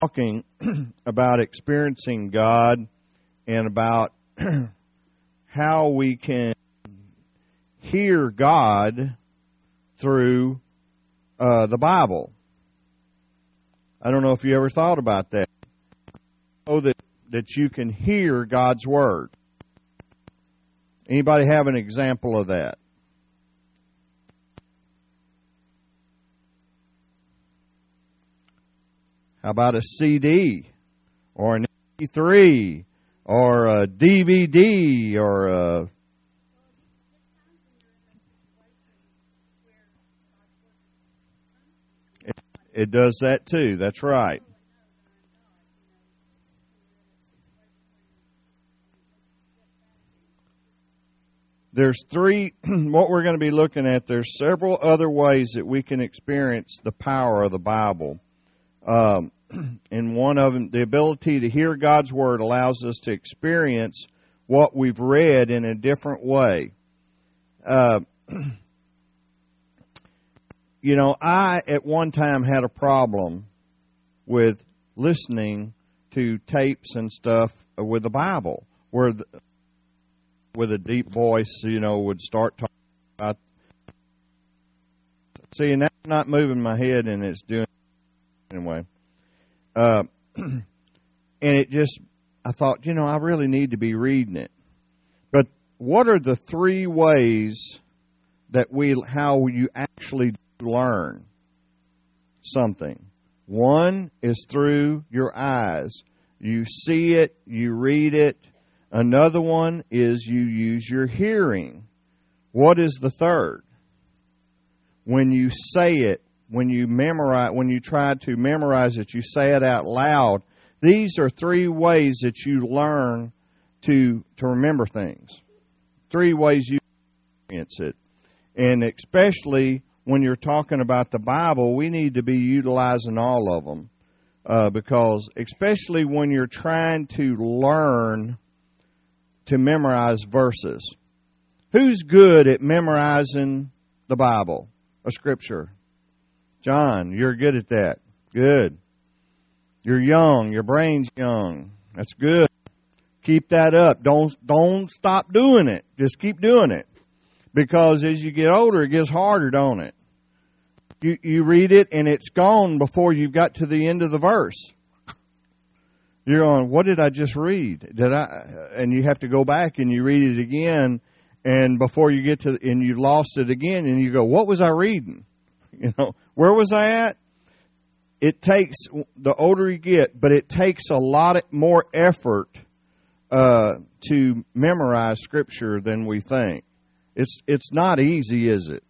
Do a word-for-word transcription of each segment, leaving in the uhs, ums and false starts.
talking about experiencing God and about how we can hear God through uh, the Bible. I don't know if you ever thought about that. Know that, that you can hear God's Word. Anybody have an example of that? How about a C D or an M P three or a D V D or a... It, it does that too. That's right. There's three, what we're going to be looking at, there's several other ways that we can experience the power of the Bible. Um, and one of them, the ability to hear God's Word allows us to experience what we've read in a different way. Uh, you know, I at one time had a problem with listening to tapes and stuff with the Bible, where the, with a deep voice, you know, would start talking about. See, now I'm not moving my head, and it's doing anyway. Uh, and it just, I thought, you know, I really need to be reading it. But what are the three ways that we, how you actually learn something? One is through your eyes. You see it, you read it. Another one is you use your hearing. What is the third? When you say it, when you memorize, when you try to memorize it, you say it out loud. These are three ways that you learn to to remember things. Three ways you experience it. And especially when you're talking about the Bible, we need to be utilizing all of them. Uh, because especially when you're trying to learn to memorize verses. Who's good at memorizing the Bible, a scripture? John, you're good at that. Good. You're young. Your brain's young. That's good. Keep that up. Don't don't stop doing it. Just keep doing it. Because as you get older, it gets harder, don't it? You you read it and it's gone before you've got to the end of the verse. You're on, what did I just read? Did I? And you have to go back and you read it again, and before you get to, and you lost it again, and you go, what was I reading? You know, where was I at? It takes, the older you get, but it takes a lot more effort uh, to memorize Scripture than we think. It's it's not easy, is it?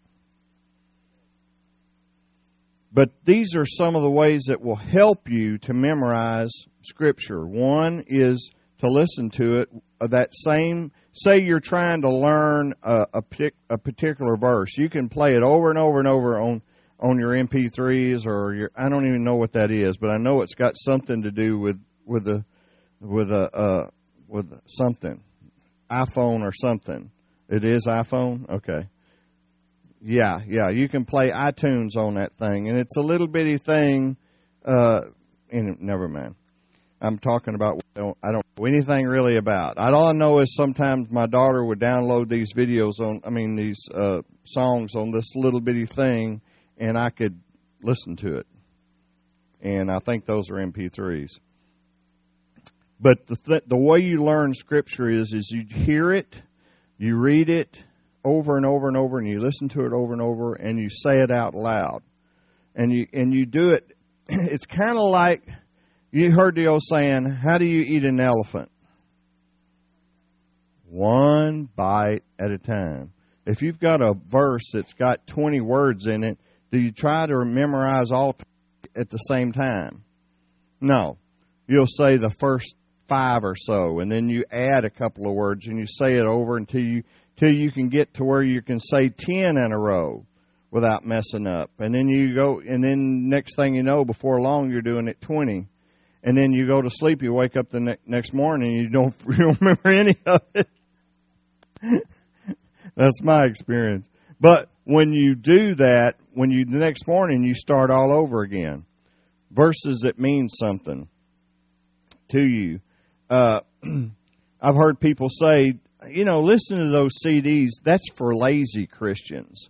But these are some of the ways that will help you to memorize Scripture. One is to listen to it. That same, say you're trying to learn a, a, a particular verse. You can play it over and over and over on, on your M P threes or your, I don't even know what that is, but I know it's got something to do with, with a, with a, uh, with something. iPhone or something. It is iPhone? Okay. Yeah, yeah, you can play iTunes on that thing, and it's a little bitty thing. Uh, and never mind. I'm talking about what I don't, I don't know anything really about. All I know is sometimes my daughter would download these videos on, I mean, these uh, songs on this little bitty thing, and I could listen to it. And I think those are M P threes. But the th- the way you learn Scripture is, is you hear it, you read it over and over and over, and you listen to it over and over, and you say it out loud. And you and you do it, it's kind of like, you heard the old saying, how do you eat an elephant? One bite at a time. If you've got a verse that's got twenty words in it, do you try to memorize all at the same time? No. You'll say the first five or so, and then you add a couple of words, and you say it over until you till you can get to where you can say ten in a row without messing up. And then you go, and then next thing you know, before long, you're doing it twenty. And then you go to sleep, you wake up the ne- next morning, and you don't, you don't remember any of it. That's my experience. But when you do that, when you, the next morning, you start all over again. verses that mean something to you. Uh, I've heard people say, you know, listen to those C Ds, that's for lazy Christians.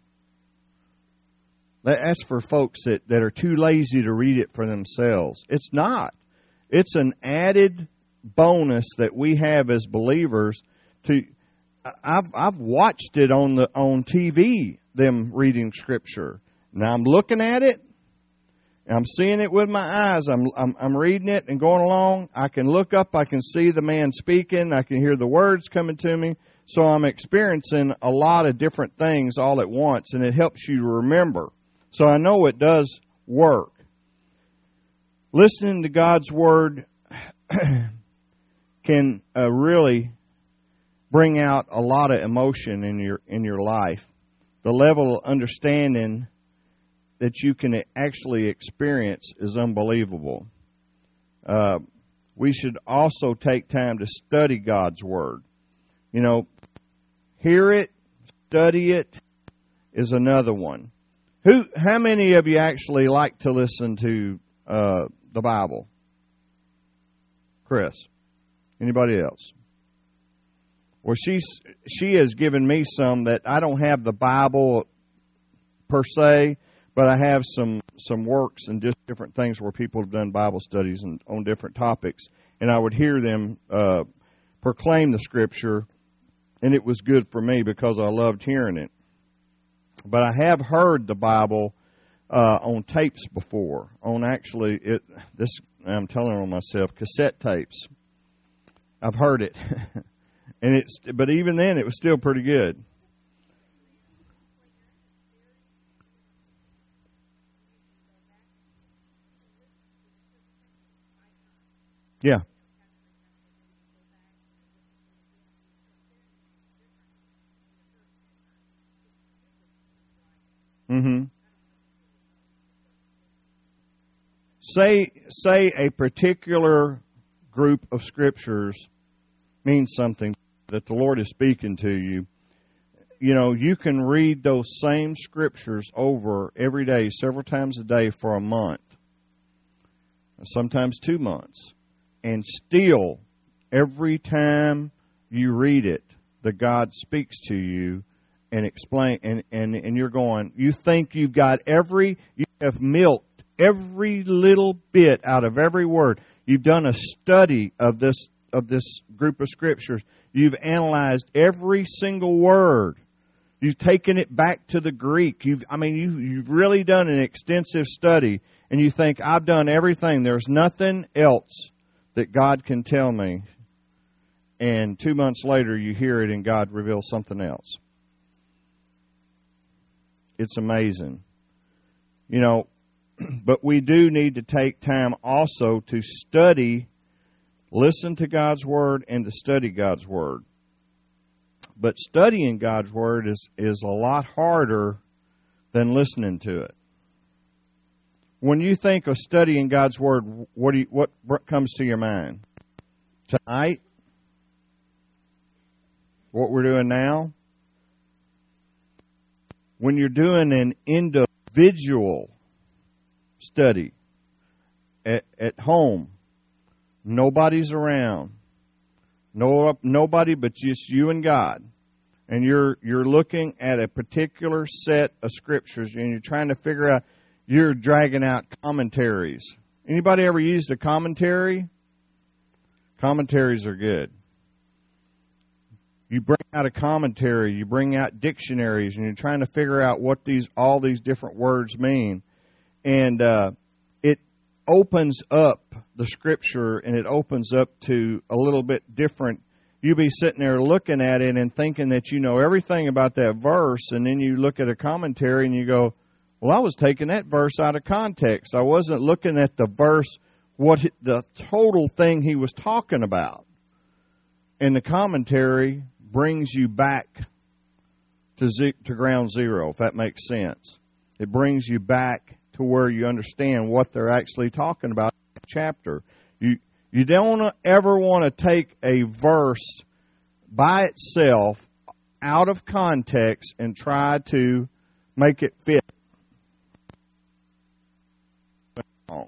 That's for folks that, that are too lazy to read it for themselves. It's not. It's an added bonus that we have as believers. To I've I've watched it on the on T V, them reading Scripture. Now I'm looking at it. I'm seeing it with my eyes. I'm, I'm I'm reading it and going along. I can look up. I can see the man speaking. I can hear the words coming to me. So I'm experiencing a lot of different things all at once, and it helps you to remember. So I know it does work. Listening to God's Word can uh, really bring out a lot of emotion in your in your life. The level of understanding that you can actually experience is unbelievable. Uh, we should also take time to study God's Word. You know, hear it, study it is another one. Who? How many of you actually like to listen to uh, the Bible? Chris? Anybody else? Well, she's she has given me some that I don't have the Bible per se, but I have some, some works and just different things where people have done Bible studies and, on different topics, and I would hear them uh, proclaim the Scripture, and it was good for me because I loved hearing it. But I have heard the Bible uh, on tapes before, on actually, it. This I'm telling on myself, cassette tapes. I've heard it, and it's. But even then, it was still pretty good. Yeah. Mm-hmm. Say say a particular group of scriptures means something that the Lord is speaking to you. You know, you can read those same scriptures over every day, several times a day for a month, sometimes two months, and still, every time you read it, the God speaks to you and explain, and, and, and you're going, you think you've got every, you have milked every little bit out of every word. You've done a study of this, of this group of scriptures. You've analyzed every single word. You've taken it back to the Greek. You've, I mean, you, you've really done an extensive study, and you think, I've done everything. There's nothing else that God can tell me. And two months later, you hear it, and God reveals something else. It's amazing. You know, but we do need to take time also to study, listen to God's Word, and to study God's Word. But studying God's Word is, is a lot harder than listening to it. When you think of studying God's Word, what do you, what comes to your mind? Tonight? What we're doing now? When you're doing an individual study at, at home, nobody's around. No, nobody but just you and God. And you're you're looking at a particular set of scriptures and you're trying to figure out, you're dragging out commentaries. Anybody ever used a commentary? Commentaries are good. You bring out a commentary, you bring out dictionaries, and you're trying to figure out what these all these different words mean. And uh, it opens up the Scripture, and it opens up to a little bit different. You be sitting there looking at it and thinking that you know everything about that verse, and then you look at a commentary and you go, well, I was taking that verse out of context. I wasn't looking at the verse, what the total thing he was talking about. And the commentary brings you back to z- to ground zero, if that makes sense. It brings you back to where you understand what they're actually talking about in the chapter. You you don't ever want to take a verse by itself out of context and try to make it fit. wrong.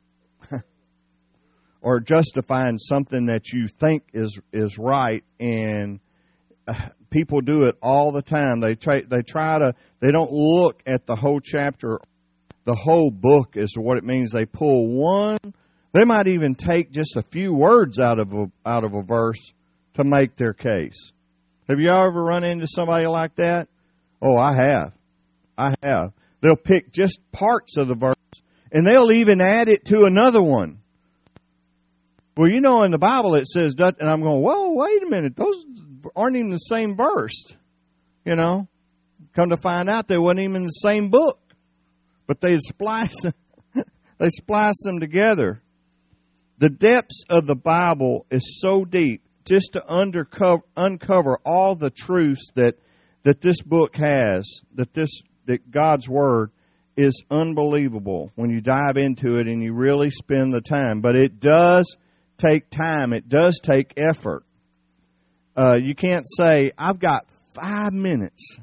Or justifying something that you think is is right, and uh, people do it all the time. They try they try to they don't look at the whole chapter, the whole book is what it means. They pull one. They might even take just a few words out of a, out of a verse to make their case. Have you ever run into somebody like that? Oh, I have. I have. They'll pick just parts of the verse, and they'll even add it to another one. Well, you know, in the Bible it says that, and I'm going, whoa, wait a minute, those aren't even the same verse. You know, come to find out they wasn't even in the same book, but they splice, they splice them together. The depths of the Bible is so deep, just to undercover, uncover all the truths that that this book has, that this that God's Word is unbelievable when you dive into it and you really spend the time. But it does take time. It does take effort. Uh, you can't say, I've got five minutes.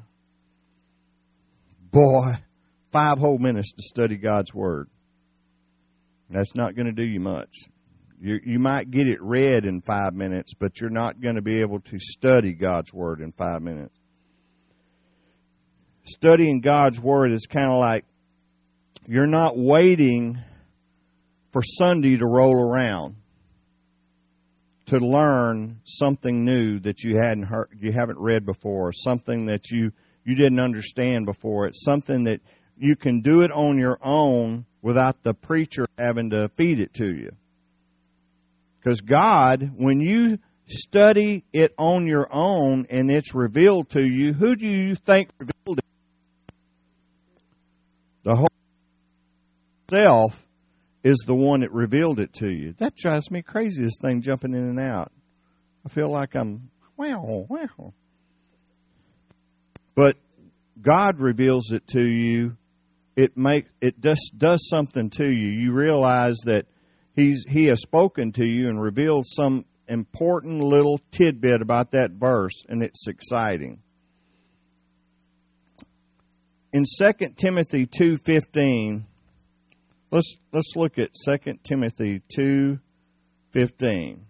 Boy, five whole minutes to study God's Word. That's not going to do you much. You, you might get it read in five minutes, but you're not going to be able to study God's Word in five minutes. Studying God's Word is kind of like you're not waiting for Sunday to roll around to learn something new that you hadn't heard, you haven't read before, something that you, you didn't understand before. It's something that you can do it on your own without the preacher having to feed it to you. Because God, when you study it on your own and it's revealed to you, who do you think revealed it? The whole self is the one that revealed it to you. That drives me crazy, this thing jumping in and out. I feel like I'm, wow, wow. But God reveals it to you. It make it just does something to you. You realize that He's He has spoken to you and revealed some important little tidbit about that verse, and it's exciting. In Second Timothy two fifteen, let's let's look at Second Timothy two fifteen.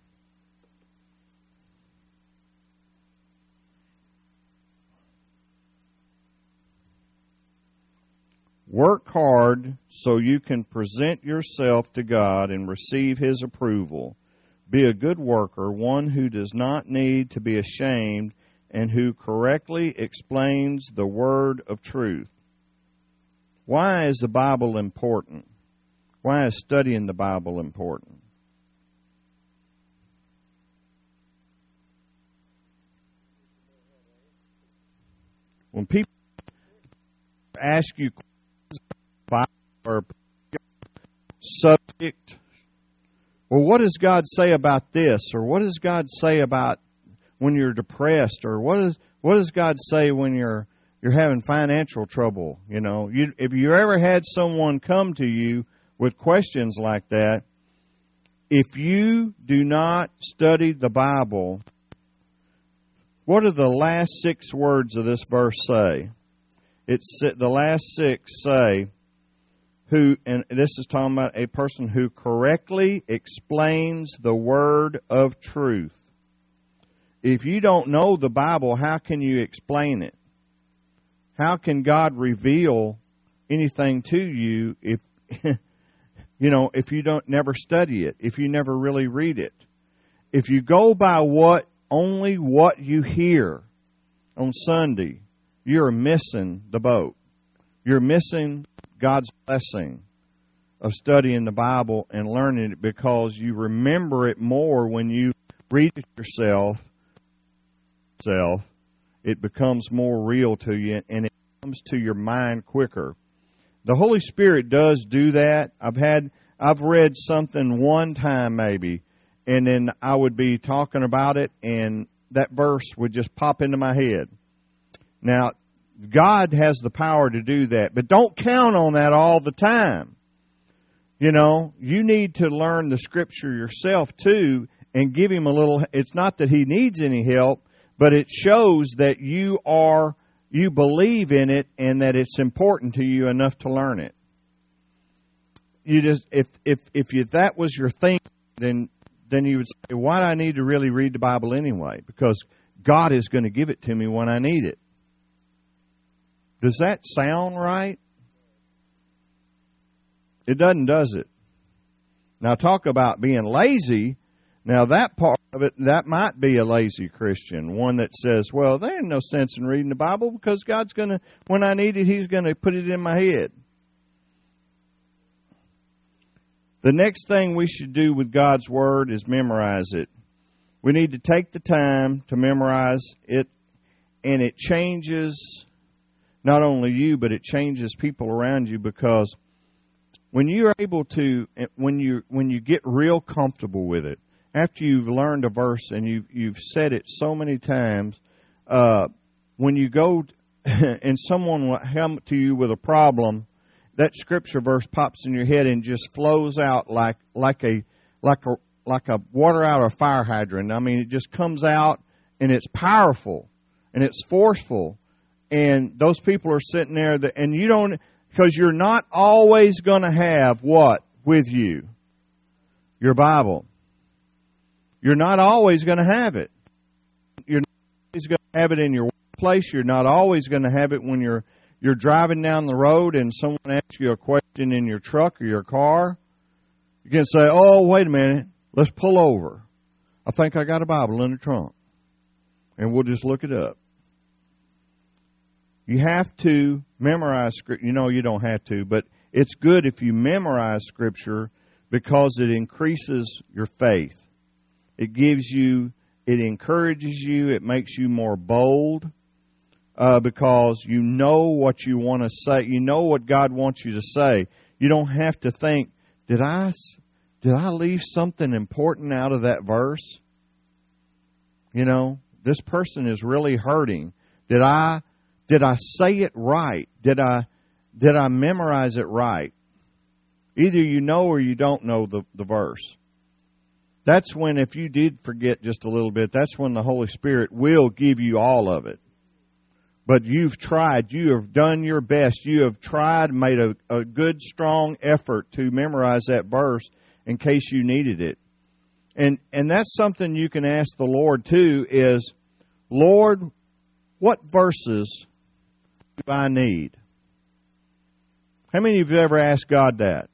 Work hard so you can present yourself to God and receive His approval. Be a good worker, one who does not need to be ashamed and who correctly explains the word of truth. Why is the Bible important? Why is studying the Bible important? When people ask you or subject, well, what does God say about this, or what does God say about when you're depressed, or what is what does God say when you're you're having financial trouble? You know, you, if you ever had someone come to you with questions like that, if you do not study the Bible, what do the last six words of this verse say? It's the last six say, who, and this is talking about a person who correctly explains the word of truth. If you don't know the Bible, how can you explain it? How can God reveal anything to you if, you know, if you don't never study it, if you never really read it? If you go by what, only what you hear on Sunday, you're missing the boat. You're missing God's blessing of studying the Bible and learning it, because you remember it more when you read it yourself. Self, it becomes more real to you, and it comes to your mind quicker. The Holy Spirit does do that. I've had, I've read something one time maybe, and then I would be talking about it, and that verse would just pop into my head. Now, God has the power to do that, but don't count on that all the time. You know, you need to learn the Scripture yourself too, and give Him a little. It's not that He needs any help, but it shows that you are, you believe in it and that it's important to you enough to learn it. you just if if if you that was your thing, then then you would say, why do I need to really read the Bible anyway? Because God is going to give it to me when I need it. Does that sound right? It doesn't, does it? Now talk about being lazy. Now that part of it, that might be a lazy Christian, one that says, well, there ain't no sense in reading the Bible because God's going to, when I need it, He's going to put it in my head. The next thing we should do with God's Word is memorize it. We need to take the time to memorize it, and it changes not only you, but it changes people around you, because when you're able to, when you when you get real comfortable with it, after you've learned a verse and you've, you've said it so many times, uh, when you go and someone will come to you with a problem, that scripture verse pops in your head and just flows out like like a like a like a water out of a fire hydrant. I mean, it just comes out and it's powerful and it's forceful. And those people are sitting there, that, and you don't, because you're not always going to have what with you? Your Bible. You're not always going to have it. You're not always going to have it in your workplace. You're not always going to have it when you're you're driving down the road and someone asks you a question in your truck or your car. You can say, oh, wait a minute, let's pull over. I think I got a Bible in the trunk. And we'll just look it up. You have to memorize Scripture. You know, you don't have to, but it's good if you memorize Scripture because it increases your faith. It gives you, it encourages you, it makes you more bold uh, because you know what you want to say. You know what God wants you to say. You don't have to think, did I, did I leave something important out of that verse? You know, this person is really hurting. Did I... Did I say it right? Did I did I memorize it right? Either you know or you don't know the, the verse. That's when, if you did forget just a little bit, that's when the Holy Spirit will give you all of it. But you've tried, you have done your best, you have tried, made a, a good, strong effort to memorize that verse in case you needed it. And and that's something you can ask the Lord too, is, Lord, what verses do I need? How many of you have ever asked God that?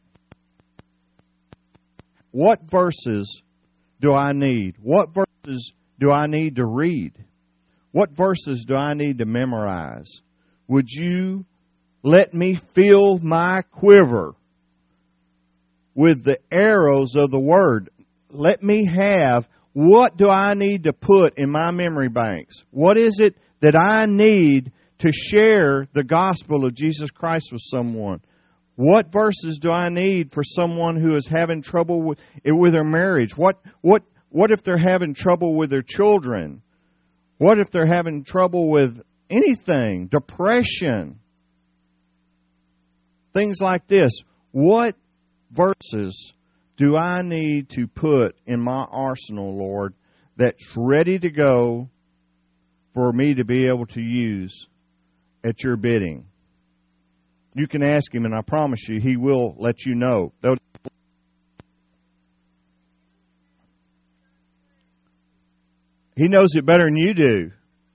What verses do I need? What verses do I need to read? What verses do I need to memorize? Would you let me fill my quiver with the arrows of the Word? Let me have, what do I need to put in my memory banks? What is it that I need to share the gospel of Jesus Christ with someone? What verses do I need for someone who is having trouble with, with their marriage? What, what, what if they're having trouble with their children? What if they're having trouble with anything? Depression. Things like this. What verses do I need to put in my arsenal, Lord, that's ready to go for me to be able to use at your bidding? You can ask Him, and I promise you, He will let you know. He knows it better than you do.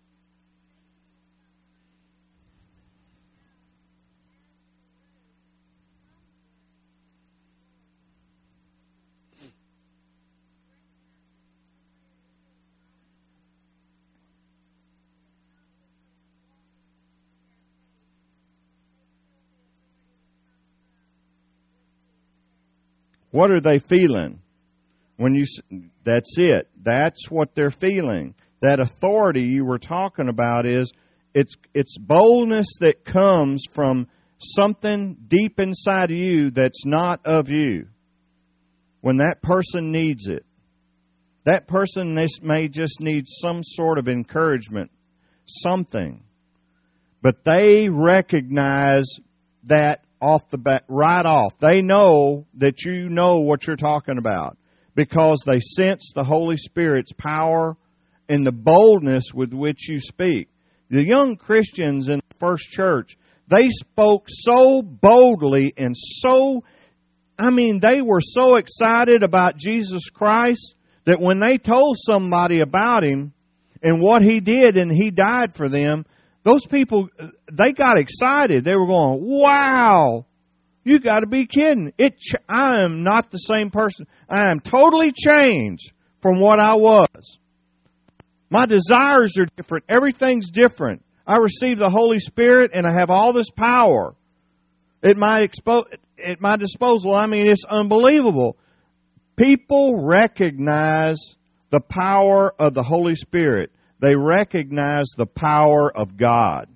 What are they feeling? When you, that's it. That's what they're feeling. That authority you were talking about is, it's it's boldness that comes from something deep inside of you that's not of you. When that person needs it. That person may just need some sort of encouragement. Something. But they recognize that off the bat, right off. They know that you know what you're talking about because they sense the Holy Spirit's power and the boldness with which you speak. The young Christians in the first church, they spoke so boldly and so I mean, they were so excited about Jesus Christ that when they told somebody about Him and what He did and He died for them, those people, they got excited. They were going, wow, you got to be kidding. It, I am not the same person. I am totally changed from what I was. My desires are different. Everything's different. I receive the Holy Spirit and I have all this power at my, expo- at my disposal. I mean, it's unbelievable. People recognize the power of the Holy Spirit. They recognize the power of God.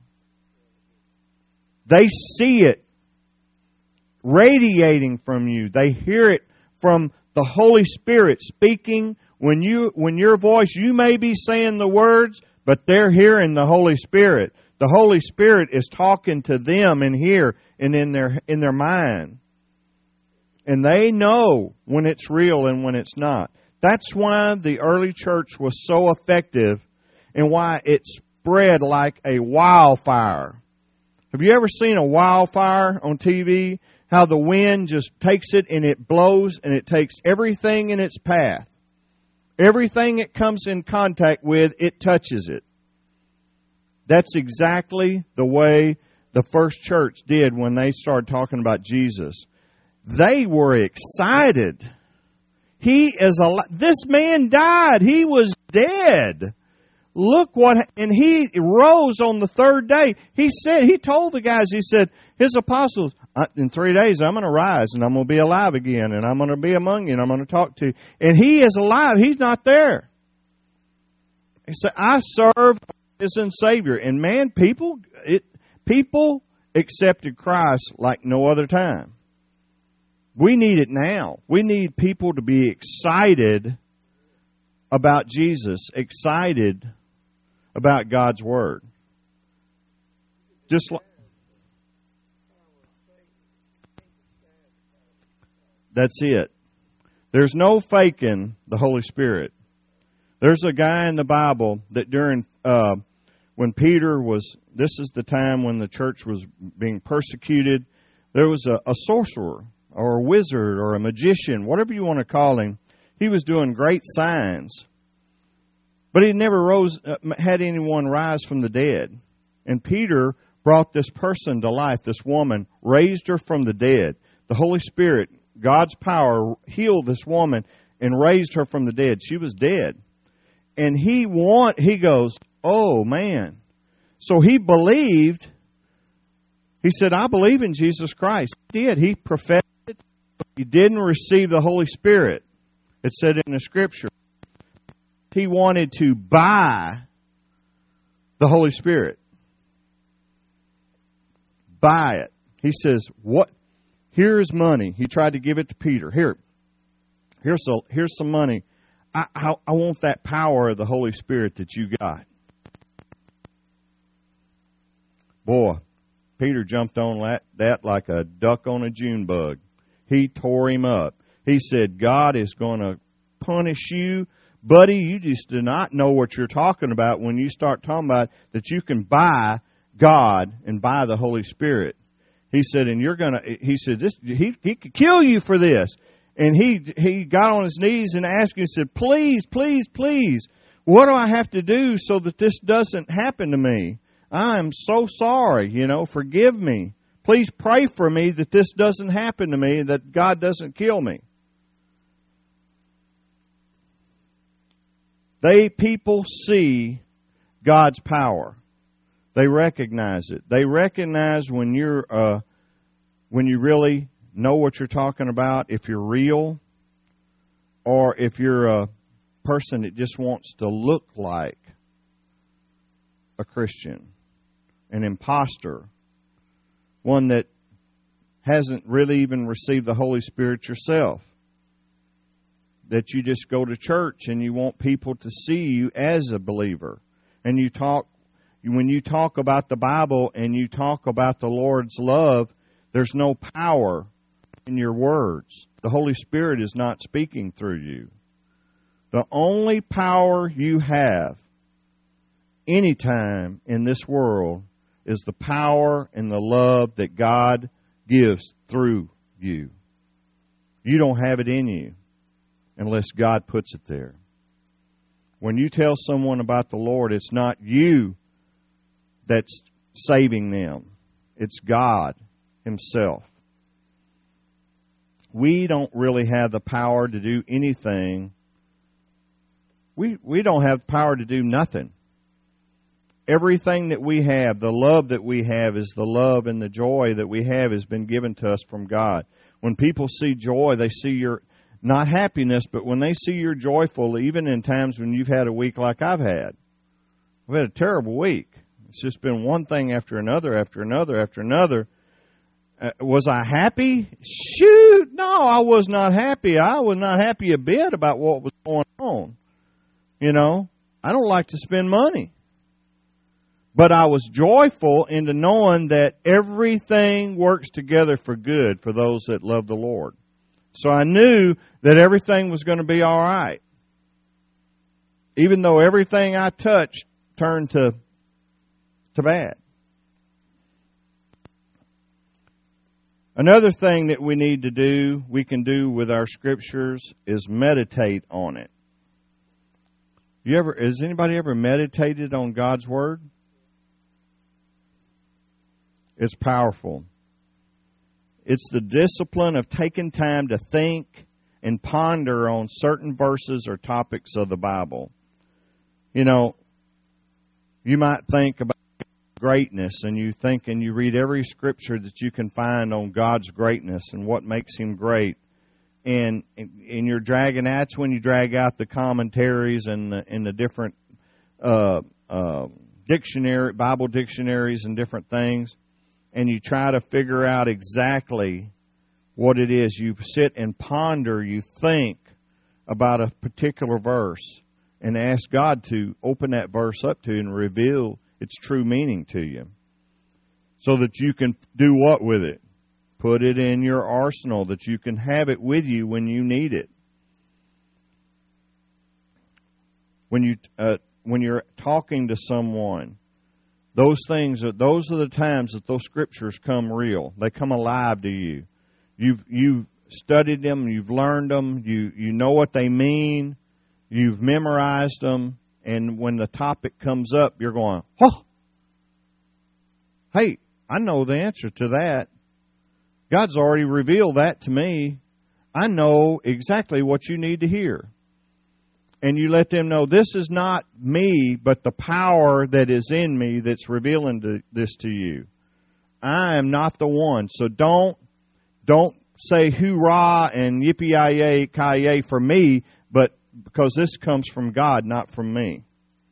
They see it radiating from you. They hear it from the Holy Spirit speaking. When you, when your voice, you may be saying the words, but they're hearing the Holy Spirit. The Holy Spirit is talking to them in here and in their, in their mind. And they know when it's real and when it's not. That's why the early church was so effective and why it spread like a wildfire. Have you ever seen a wildfire on T V? How the wind just takes it and it blows and it takes everything in its path. Everything it comes in contact with, it touches it. That's exactly the way the first church did when they started talking about Jesus. They were excited. He is alive. This man died. He was dead. Look what, and he rose on the third day. He said, he told the guys, he said, his apostles, in three days I'm going to rise and I'm going to be alive again and I'm going to be among you and I'm going to talk to you. And he is alive. He's not there. He said, I serve as in Savior. And man, people, it, people accepted Christ like no other time. We need it now. We need people to be excited about Jesus, excited about God's Word. Just like, that's it. There's no faking the Holy Spirit. There's a guy in the Bible that during, uh, when Peter was, this is the time when the church was being persecuted, there was a, a sorcerer or a wizard or a magician, whatever you want to call him. He was doing great signs. But he never rose, uh, had anyone rise from the dead. And Peter brought this person to life, this woman, raised her from the dead. The Holy Spirit, God's power, healed this woman and raised her from the dead. She was dead. And he want, he goes, oh man. So he believed. He said, I believe in Jesus Christ. He did. He professed it. He didn't receive the Holy Spirit. It said in the Scripture. He wanted to buy the Holy Spirit. Buy it. He says, what? Here's money. He tried to give it to Peter. Here, here's, a, here's some money. I, I, I want that power of the Holy Spirit that you got. Boy, Peter jumped on that, that like a duck on a June bug. He tore him up. He said, God is going to punish you. Buddy, you just do not know what you're talking about when you start talking about that you can buy God and buy the Holy Spirit. He said, and you're going to, he said, this, he, he could kill you for this. And he, he got on his knees and asked him, he said, please, please, please, what do I have to do so that this doesn't happen to me? I'm so sorry, you know, forgive me. Please pray for me that this doesn't happen to me, that God doesn't kill me. They, people see God's power. They recognize it. They recognize when you're, uh, when you really know what you're talking about, if you're real, or if you're a person that just wants to look like a Christian, an imposter, one that hasn't really even received the Holy Spirit yourself. That you just go to church and you want people to see you as a believer. And you talk, when you talk about the Bible and you talk about the Lord's love, there's no power in your words. The Holy Spirit is not speaking through you. The only power you have anytime in this world is the power and the love that God gives through you. you don't have it in you unless God puts it there. When you tell someone about the Lord, it's not you that's saving them. It's God Himself. We don't really have the power to do anything. We, we don't have power to do nothing. Everything that we have, the love that we have, is the love and the joy that we have has been given to us from God. When people see joy, they see your, not happiness, but when they see you're joyful, even in times when you've had a week like I've had. I've had a terrible week. It's just been one thing after another, after another, after another. Uh, was I happy? Shoot, no, I was not happy. I was not happy a bit about what was going on. You know, I don't like to spend money. But I was joyful into knowing that everything works together for good for those that love the Lord. So I knew that everything was going to be all right. Even though everything I touched turned to, to bad. Another thing that we need to do, we can do with our scriptures, is meditate on it. You ever, has anybody ever meditated on God's Word? It's powerful. It's the discipline of taking time to think and ponder on certain verses or topics of the Bible. You know, you might think about greatness, and you think and you read every scripture that you can find on God's greatness and what makes Him great. And and you're dragging, that's when you drag out the commentaries and the, and the different uh, uh, dictionary, Bible dictionaries and different things. And you try to figure out exactly what it is. You sit and ponder, you think about a particular verse and ask God to open that verse up to you and reveal its true meaning to you. So that you can do what with it? Put it in your arsenal, that you can have it with you when you need it. When you uh, when you're talking to someone, those things, those are the times that those scriptures come real. They come alive to you. You've you've studied them, you've learned them, you you know what they mean, you've memorized them, and when the topic comes up, you're going, oh, hey, I know the answer to that. God's already revealed that to me. I know exactly what you need to hear. And you let them know this is not me, but the power that is in me that's revealing to, this to you. I am not the one. So don't don't say hoorah and yippee-yi-yay, ki-yay for me, but because this comes from God, not from me.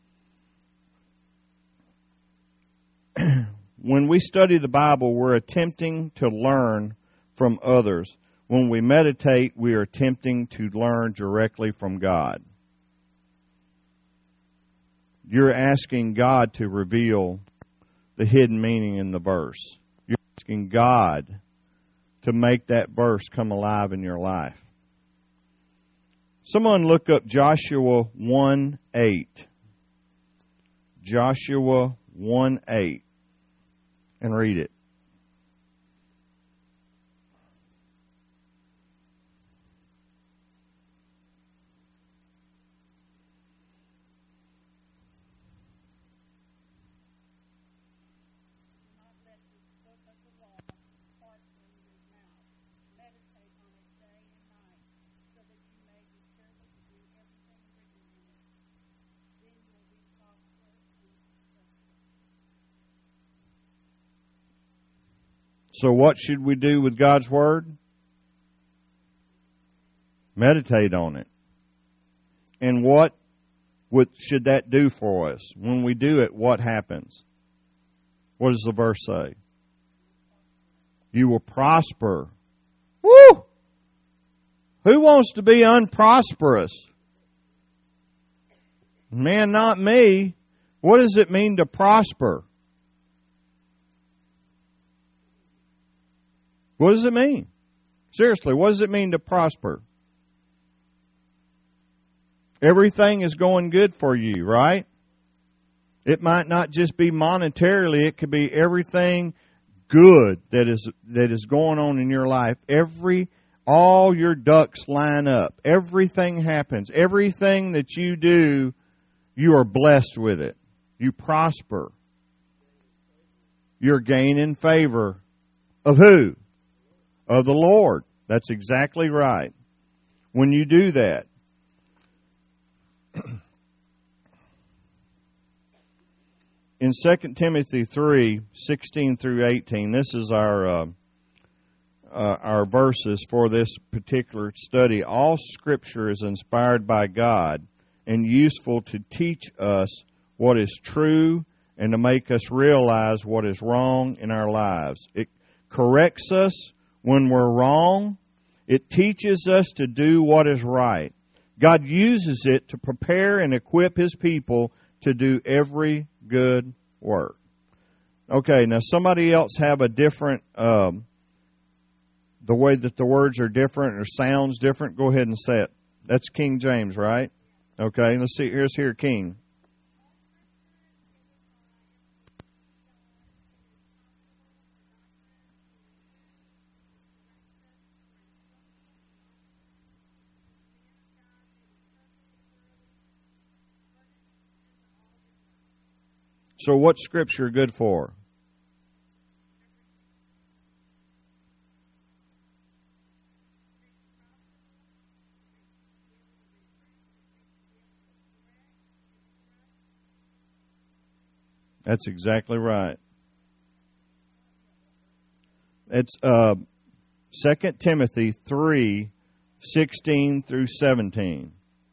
When we study the Bible, we're attempting to learn from others. When we meditate, we are attempting to learn directly from God. You're asking God to reveal the hidden meaning in the verse. You're asking God to make that verse come alive in your life. Someone look up Joshua one eight. Joshua one eight. And read it. So what should we do with God's Word? Meditate on it. And what would, should that do for us? When we do it, what happens? What does the verse say? You will prosper. Woo! Who wants to be unprosperous? Man, not me. What does it mean to prosper? What does it mean? Seriously, what does it mean to prosper? Everything is going good for you, right? It might not just be monetarily, it could be everything good that is that is going on in your life. Every all your ducks line up. Everything happens. Everything that you do, you are blessed with it. You prosper. You're gaining favor of who? Of the Lord. That's exactly right. When you do that, in Second Timothy three, sixteen through eighteen, this is our uh, uh, our verses for this particular study. All Scripture is inspired by God and useful to teach us what is true and to make us realize what is wrong in our lives. It corrects us when we're wrong. It teaches us to do what is right. God uses it to prepare and equip His people to do every good work. Okay, now somebody else have a different, um, the way that the words are different or sounds different. Go ahead and say it. That's King James, right? Okay, let's see. Here's here King. So what's Scripture good for? That's exactly right. It's uh, Second Timothy three, sixteen through seventeen.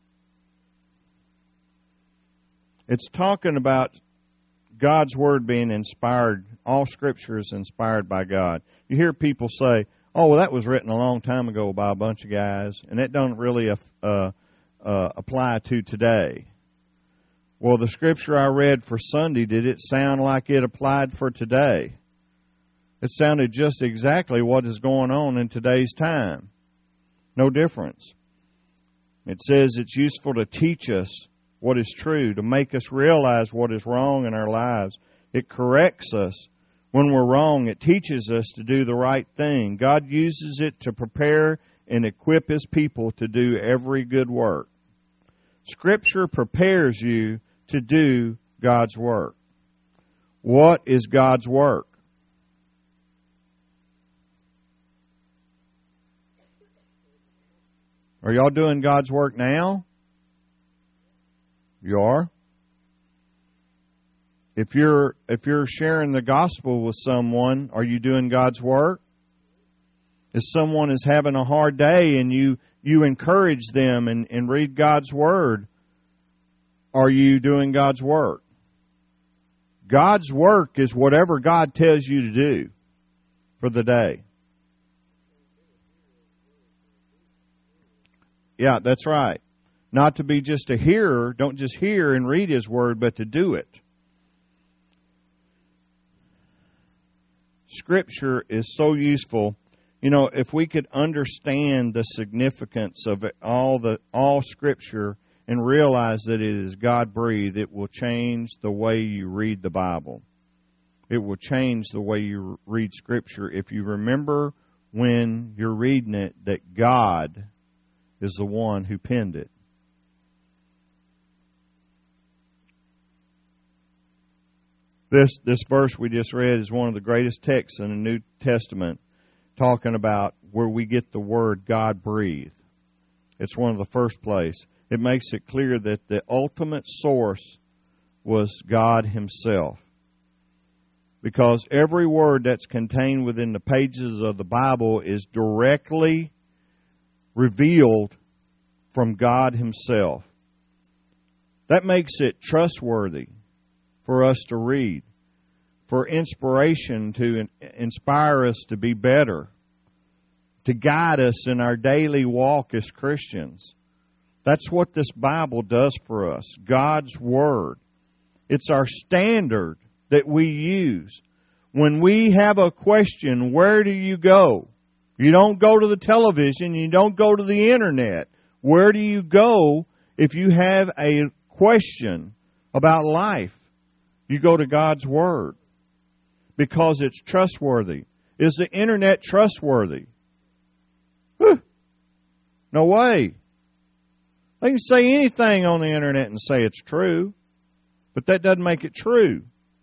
It's talking about God's Word being inspired. All Scripture is inspired by God. You hear people say, oh, well, that was written a long time ago by a bunch of guys, and it doesn't really uh, uh, apply to today. Well, the Scripture I read for Sunday, did it sound like it applied for today? It sounded just exactly what is going on in today's time. No difference. It says it's useful to teach us what is true, to make us realize what is wrong in our lives. It corrects us when we're wrong. It teaches us to do the right thing. God uses it to prepare and equip His people to do every good work. Scripture prepares you to do God's work. What is God's work? Are y'all doing God's work now? You are? If you're if you're sharing the gospel with someone, are you doing God's work? If someone is having a hard day and you, you encourage them and, and read God's Word, are you doing God's work? God's work is whatever God tells you to do for the day. Yeah, that's right. Not to be just a hearer. Don't just hear and read His Word, but to do it. Scripture is so useful. You know, if we could understand the significance of it, all the all Scripture and realize that it is God-breathed, it will change the way you read the Bible. It will change the way you read Scripture if you remember when you're reading it that God is the one who penned it. This this verse we just read is one of the greatest texts in the New Testament, talking about where we get the word God-breathed. It's one of the first place. It makes it clear that the ultimate source was God Himself. Because every word that's contained within the pages of the Bible is directly revealed from God Himself. That makes it trustworthy for us to read, for inspiration to inspire us to be better, to guide us in our daily walk as Christians. That's what this Bible does for us, God's Word. It's our standard that we use. When we have a question, where do you go? You don't go to the television, you don't go to the internet. Where do you go if you have a question about life? You go to God's Word because it's trustworthy. Is the internet trustworthy? Whew. No way. They can say anything on the internet and say it's true, but that doesn't make it true.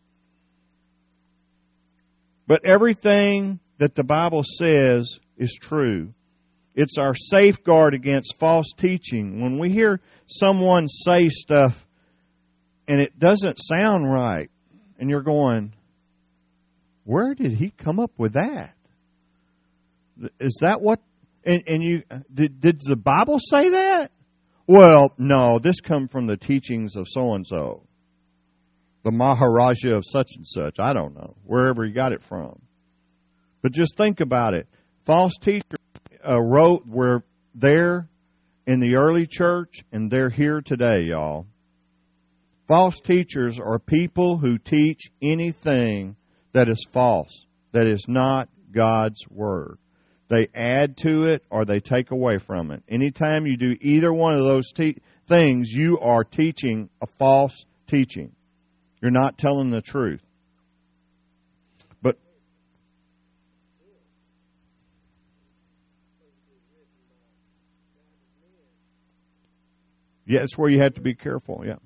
But everything that the Bible says is true. It's our safeguard against false teaching. When we hear someone say stuff and it doesn't sound right, and you're going, where did he come up with that? Is that what, and, and you, did, did the Bible say that? Well, no, this come from the teachings of so-and-so. The Maharaja of such and such. I don't know. Wherever he got it from. But just think about it. False teachers uh, wrote, were there in the early church, and they're here today, y'all. False teachers are people who teach anything that is false, that is not God's Word. They add to it or they take away from it. Anytime you do either one of those te- things, you are teaching a false teaching. You're not telling the truth. But yeah, it's where you have to be careful. Yeah.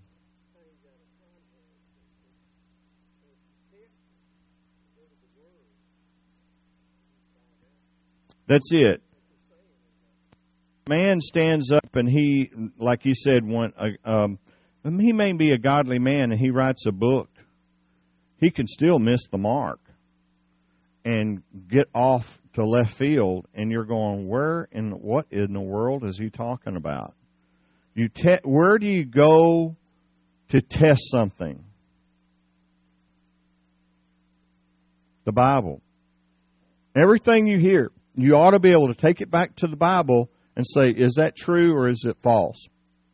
That's it. Man stands up and he, like he said, one, um, he may be a godly man and he writes a book. He can still miss the mark and get off to left field, and you're going, where in what in the world is he talking about? You te- where do you go to test something? The Bible. Everything you hear, you ought to be able to take it back to the Bible and say, is that true or is it false?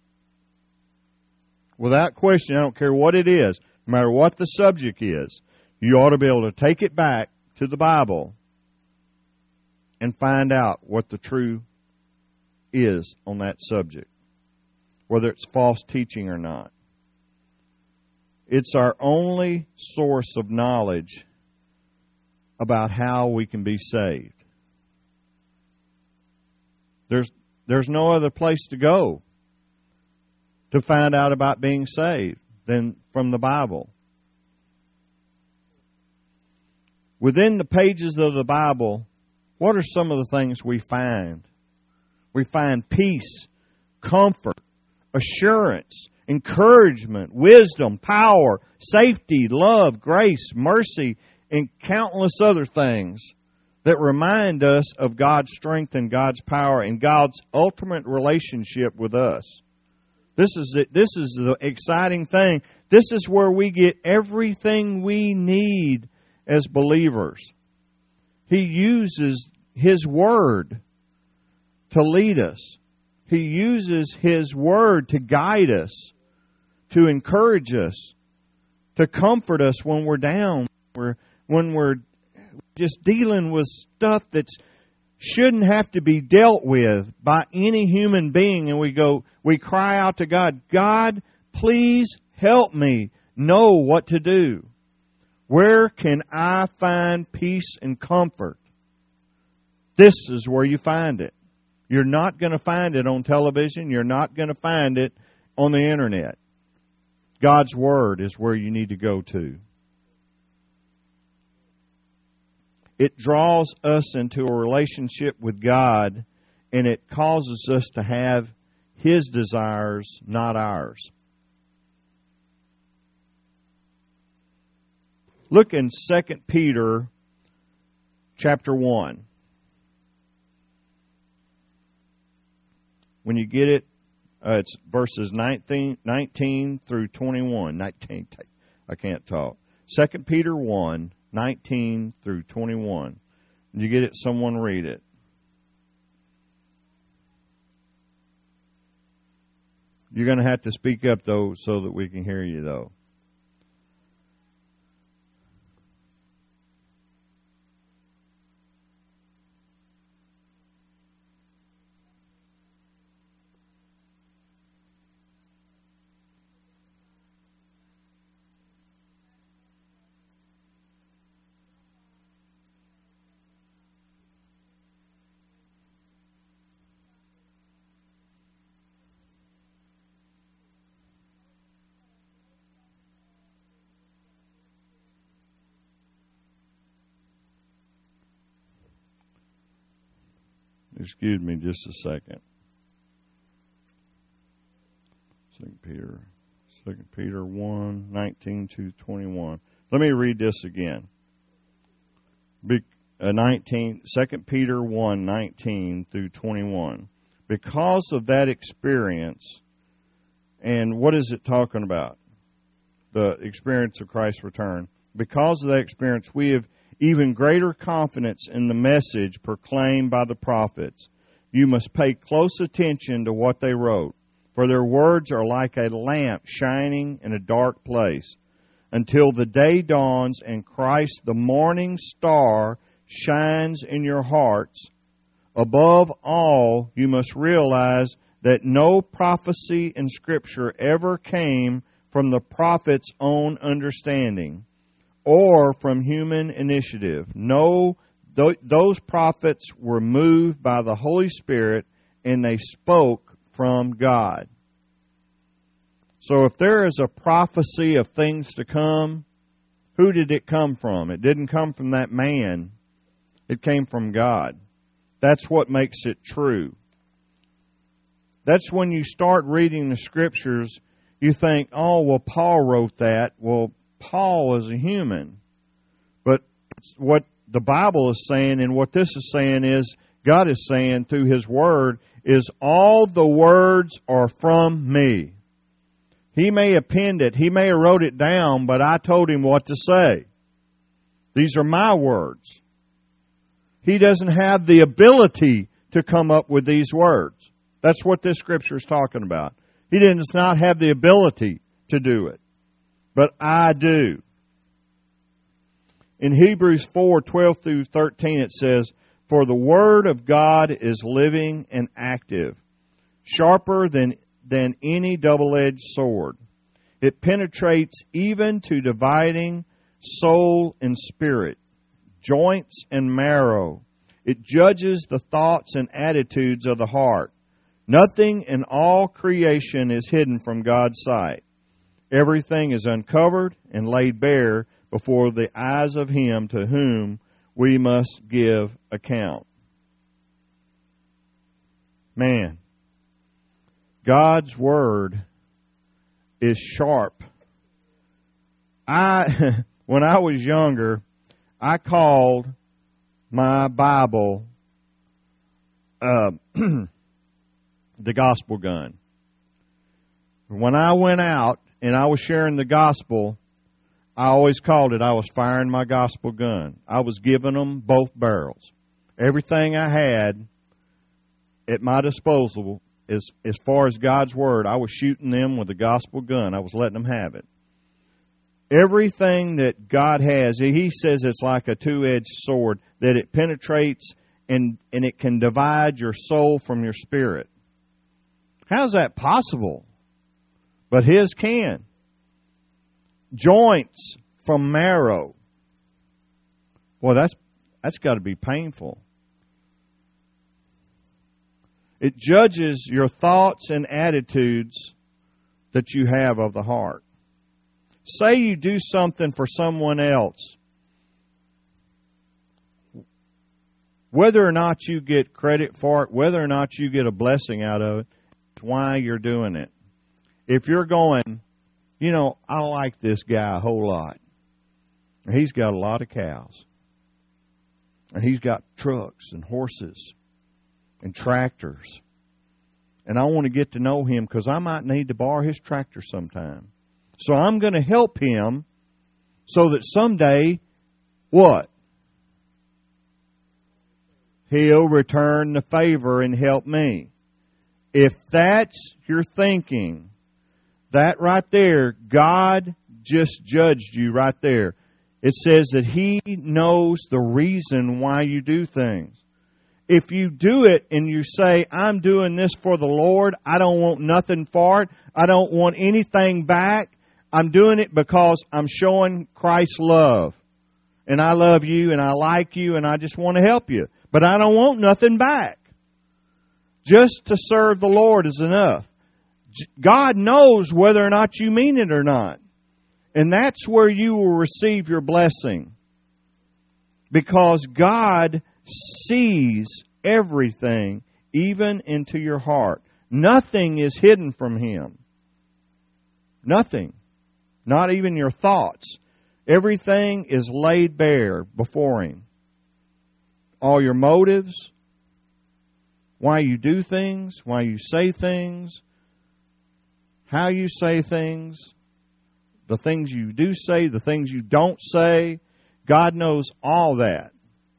Without question, I don't care what it is, no matter what the subject is, you ought to be able to take it back to the Bible and find out what the true is on that subject, whether it's false teaching or not. It's our only source of knowledge about how we can be saved. There's there's no other place to go to find out about being saved than from the Bible. Within the pages of the Bible, what are some of the things we find? We find peace, comfort, assurance, encouragement, wisdom, power, safety, love, grace, mercy, and countless other things that remind us of God's strength and God's power and God's ultimate relationship with us. This is it. This is the exciting thing. This is where we get everything we need as believers. He uses His Word to lead us. He uses His Word to guide us, to encourage us, to comfort us when we're down, when we're just dealing with stuff that shouldn't have to be dealt with by any human being. And we go, we cry out to God, God, please help me know what to do. Where can I find peace and comfort? This is where you find it. You're not going to find it on television. You're not going to find it on the internet. God's Word is where you need to go to. It draws us into a relationship with God, and it causes us to have His desires, not ours. Look in Second Peter chapter one. When you get it, uh, it's verses nineteen, nineteen through twenty-one. nineteen, I can't talk. Second Peter one, nineteen through twenty-one. You get it, someone read it. You're going to have to speak up, though, so that we can hear you, though. Excuse me just a second. Second Peter, Second Peter one, nineteen to twenty-one. Let me read this again. Be, uh, nineteen, Second Peter one, nineteen through twenty-one. Because of that experience, and what is it talking about? The experience of Christ's return. Because of that experience, we have even greater confidence in the message proclaimed by the prophets. You must pay close attention to what they wrote, for their words are like a lamp shining in a dark place, until the day dawns and Christ, the morning star, shines in your hearts. Above all, you must realize that no prophecy in Scripture ever came from the prophet's own understanding or from human initiative. No, th- those prophets were moved by the Holy Spirit and they spoke from God. So if there is a prophecy of things to come, who did it come from? It didn't come from that man. It came from God. That's what makes it true. That's when you start reading the Scriptures, you think, oh, well, Paul wrote that. Well, Paul is a human. But what the Bible is saying and what this is saying is, God is saying through His Word, is all the words are from me. He may have penned it, he may have wrote it down, but I told him what to say. These are my words. He doesn't have the ability to come up with these words. That's what this Scripture is talking about. He does not have the ability to do it. But I do. In Hebrews four, twelve through thirteen it says, for the Word of God is living and active, sharper than, than any double-edged sword. It penetrates even to dividing soul and spirit, joints and marrow. It judges the thoughts and attitudes of the heart. Nothing in all creation is hidden from God's sight. Everything is uncovered and laid bare before the eyes of Him to whom we must give account. Man, God's Word is sharp. I, when I was younger, I called my Bible uh, the gospel gun. When I went out and I was sharing the gospel, I always called it, I was firing my gospel gun. I was giving them both barrels. Everything I had at my disposal, as, as far as God's Word, I was shooting them with the gospel gun. I was letting them have it. Everything that God has, He says it's like a two-edged sword, that it penetrates and, and it can divide your soul from your spirit. How's that possible? But His can. Joints from marrow. Well, that's that's got to be painful. It judges your thoughts and attitudes that you have of the heart. Say you do something for someone else. Whether or not you get credit for it, whether or not you get a blessing out of it, it's why you're doing it. If you're going, you know, I like this guy a whole lot. He's got a lot of cows. And he's got trucks and horses and tractors. And I want to get to know him because I might need to borrow his tractor sometime. So I'm going to help him so that someday, what? He'll return the favor and help me. If that's your thinking, that right there, God just judged you right there. It says that He knows the reason why you do things. If you do it and you say, I'm doing this for the Lord, I don't want nothing for it, I don't want anything back, I'm doing it because I'm showing Christ's love. And I love you and I like you and I just want to help you. But I don't want nothing back. Just to serve the Lord is enough. God knows whether or not you mean it or not. And that's where you will receive your blessing. Because God sees everything, even into your heart. Nothing is hidden from Him. Nothing. Not even your thoughts. Everything is laid bare before Him. All your motives, why you do things, why you say things, how you say things, the things you do say, the things you don't say. God knows all that.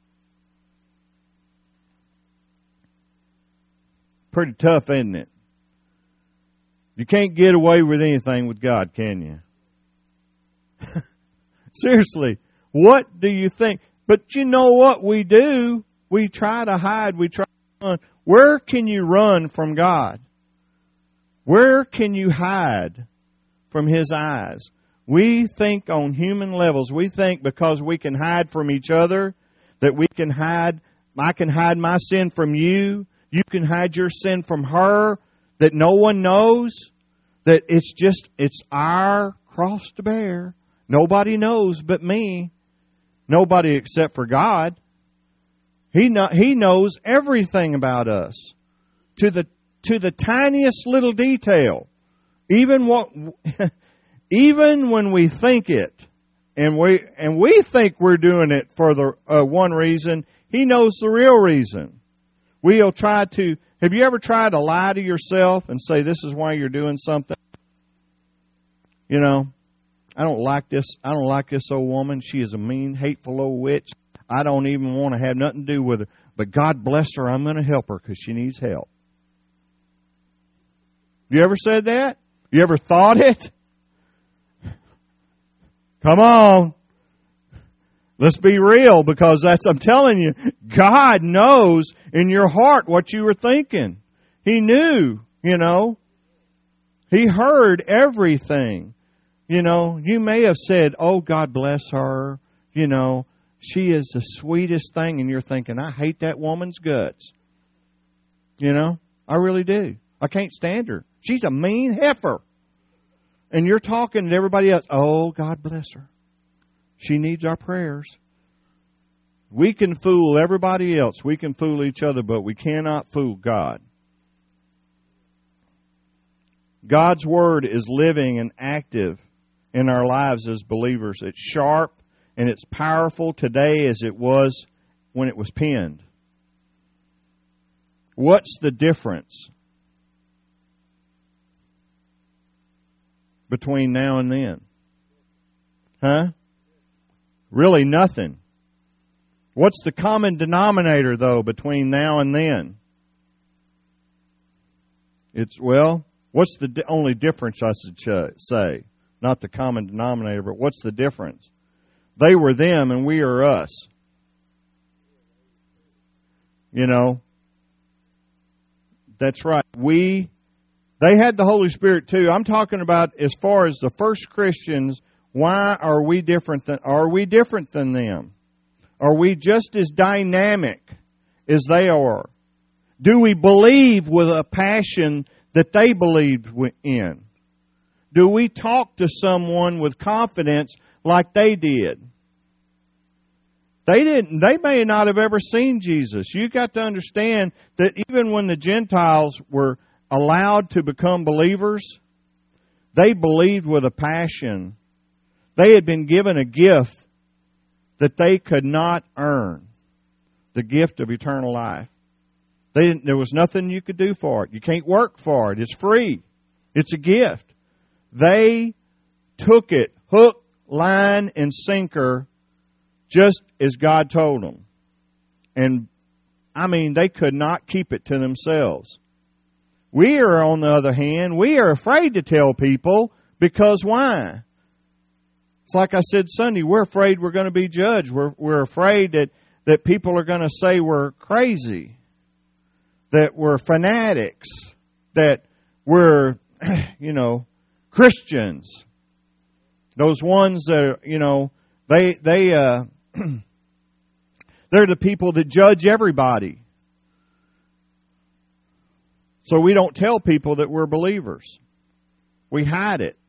Pretty tough, isn't it? You can't get away with anything with God, can you? Seriously, what do you think? But you know what we do? We try to hide. We try to run. Where can you run from God? Where can you hide from His eyes? We think on human levels. We think because we can hide from each other, that we can hide, I can hide my sin from you, you can hide your sin from her, that no one knows, that it's just, it's our cross to bear. Nobody knows but me. Nobody except for God. He know, He knows everything about us. To the to the tiniest little detail. Even what even when we think it, and we and we think we're doing it for the uh, one reason, He knows the real reason. We'll try to, have you ever tried to lie to yourself and say this is why you're doing something? You know, I don't like this, I don't like this old woman. She is a mean, hateful old witch. I don't even want to have nothing to do with her. But God bless her, I'm going to help her because she needs help. You ever said that? You ever thought it? Come on. Let's be real, because that's, I'm telling you, God knows in your heart what you were thinking. He knew, you know. He heard everything. You know, you may have said, oh, God bless her. You know, she is the sweetest thing. And you're thinking, I hate that woman's guts. You know, I really do. I can't stand her. She's a mean heifer. And you're talking to everybody else. Oh, God bless her. She needs our prayers. We can fool everybody else. We can fool each other, but we cannot fool God. God's Word is living and active in our lives as believers. It's sharp and it's powerful today as it was when it was penned. What's the difference between now and then? Huh? Really nothing. What's the common denominator, though, between now and then? It's, well, what's the di- only difference, I should say? Not the common denominator, but what's the difference? They were them and we are us. You know, that's right. We, they had the Holy Spirit too. I'm talking about as far as the first Christians. Why are we different than, are we different than them? Are we just as dynamic as they are? Do we believe with a passion that they believed in? Do we talk to someone with confidence like they did? They didn't, they may not have ever seen Jesus. You got to understand that even when the Gentiles were allowed to become believers, they believed with a passion. They had been given a gift that they could not earn. The gift of eternal life. They didn't, there was nothing you could do for it. You can't work for it. It's free. It's a gift. They took it hook, line, and sinker just as God told them. And, I mean, they could not keep it to themselves. We are, on the other hand, we are afraid to tell people because why? It's like I said Sunday, we're afraid we're going to be judged. We're, we're afraid that, that people are going to say we're crazy, that we're fanatics, that we're, you know, Christians. Those ones that are, you know, they, they, uh, they're the people that judge everybody. So we don't tell people that we're believers. We hide it.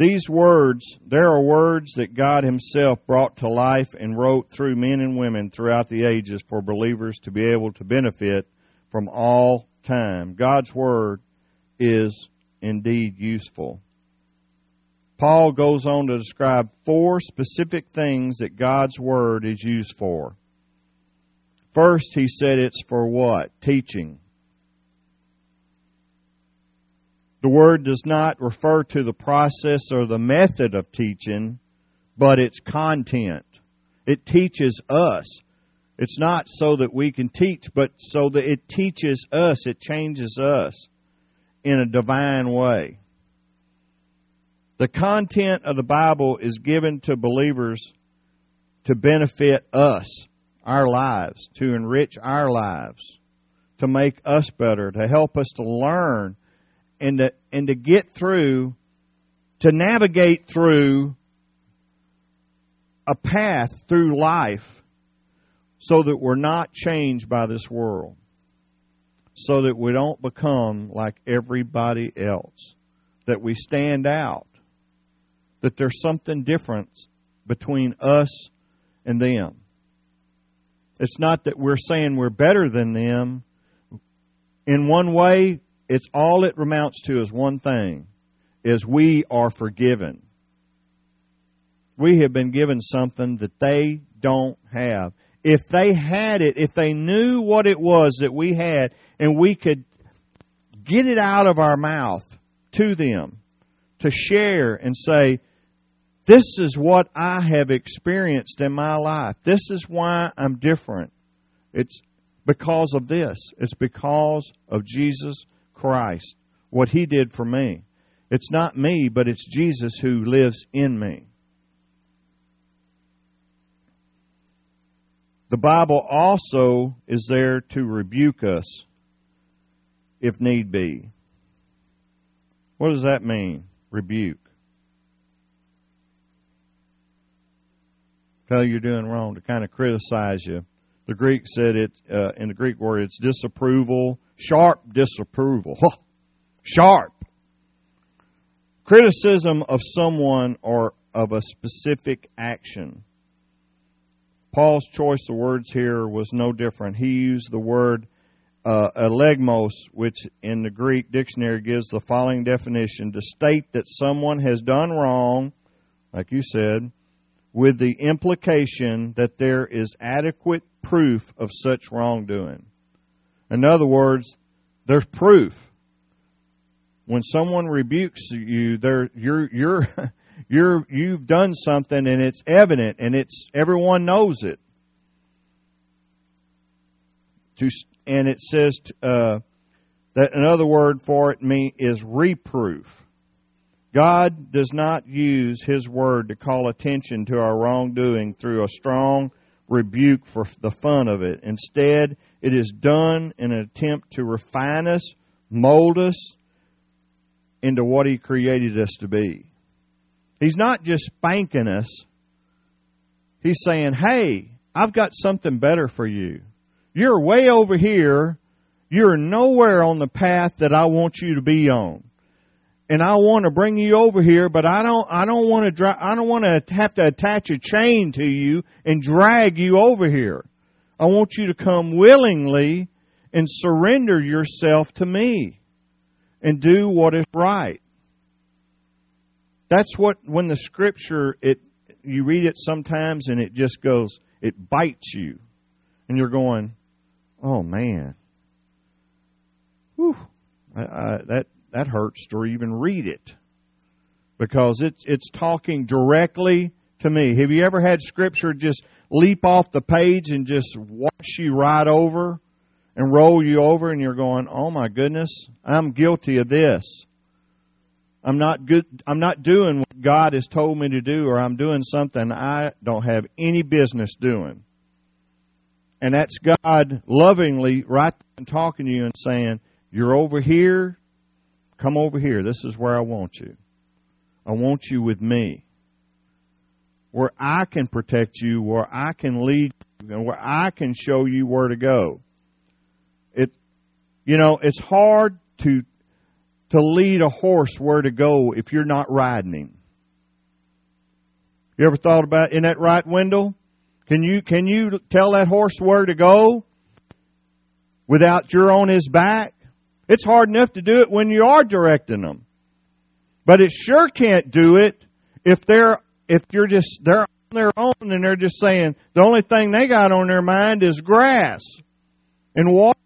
These words, there are words that God Himself brought to life and wrote through men and women throughout the ages for believers to be able to benefit from all time. God's Word is indeed useful. Paul goes on to describe four specific things that God's Word is used for. First, he said it's for what? Teaching. The Word does not refer to the process or the method of teaching, but its content. It teaches us. It's not so that we can teach, but so that it teaches us, it changes us in a divine way. The content of the Bible is given to believers to benefit us, our lives, to enrich our lives, to make us better, to help us to learn and to, and to get through, to navigate through a path through life so that we're not changed by this world, so that we don't become like everybody else, that we stand out, that there's something different between us and them. It's not that we're saying we're better than them. In one way, it's all it amounts to is one thing, is we are forgiven. We have been given something that they don't have. If they had it, if they knew what it was that we had, and we could get it out of our mouth to them, to share and say, this is what I have experienced in my life. This is why I'm different. It's because of this. It's because of Jesus Christ, what He did for me. It's not me, but it's Jesus who lives in me. The Bible also is there to rebuke us if need be. What does that mean, rebuke? Tell you you're doing wrong, to kind of criticize you. The Greek said it, uh, in the Greek word, it's disapproval, sharp disapproval. Huh. Sharp. Criticism of someone or of a specific action. Paul's choice of words here was no different. He used the word uh, elegmos, which in the Greek dictionary gives the following definition: to state that someone has done wrong, like you said, with the implication that there is adequate proof of such wrongdoing. In other words, there's proof. When someone rebukes you, there you're you're you're you've done something and it's evident and it's everyone knows it. To and it says uh, that another word for it mean is reproof. God does not use His Word to call attention to our wrongdoing through a strong rebuke for the fun of it. Instead, it is done in an attempt to refine us, mold us into what He created us to be. He's not just spanking us. He's saying, hey, I've got something better for you. You're way over here. You're nowhere on the path that I want you to be on. And I want to bring you over here, but I don't. I don't want to. Dra- I don't want to have to attach a chain to you and drag you over here. I want you to come willingly and surrender yourself to me, and do what is right. That's what when the Scripture it you read it sometimes and it just goes. It bites you, and you're going, "Oh man, whew, I, I, that." That hurts to even read it because it's it's talking directly to me. Have you ever had Scripture just leap off the page and just wash you right over and roll you over and you're going, oh my goodness, I'm guilty of this. I'm not good. I'm not doing what God has told me to do, or I'm doing something I don't have any business doing. And that's God lovingly right and talking to you and saying, you're over here. Come over here. This is where I want you. I want you with me. Where I can protect you, where I can lead you, and where I can show you where to go. It, you know, it's hard to to lead a horse where to go if you're not riding him. You ever thought about in that right window? Can you can you tell that horse where to go without you're on his back? It's hard enough to do it when you are directing them. But it sure can't do it if they're if you're just they're on their own and they're just saying the only thing they got on their mind is grass and water.